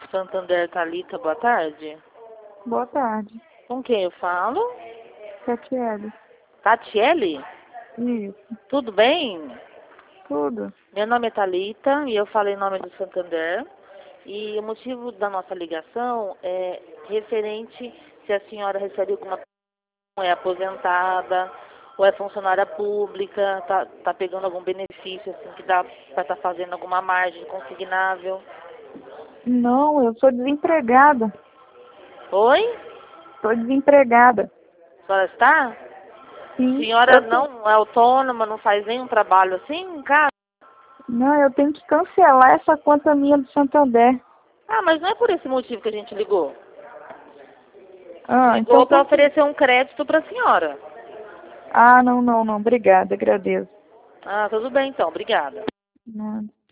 Santander, Thalita, boa tarde. Boa tarde. Com quem eu falo? Catiele. Tatiele? Isso. Tudo bem? Tudo. Meu nome é Thalita e eu falo em nome do Santander. E o motivo da nossa ligação é referente se a senhora recebe alguma é aposentada ou é funcionária pública, tá pegando algum benefício assim que dá para estar fazendo alguma margem consignável. Não, eu sou desempregada. Oi? Estou desempregada. A senhora está? Sim. Senhora não é autônoma, não faz nenhum trabalho assim em casa? Não, eu tenho que cancelar essa conta minha do Santander. Ah, mas não é por esse motivo que a gente ligou. Ah, então Ligou para por quê? oferecer um crédito para a senhora. Ah, não. Obrigada, agradeço. Ah, tudo bem então, obrigada. Nada.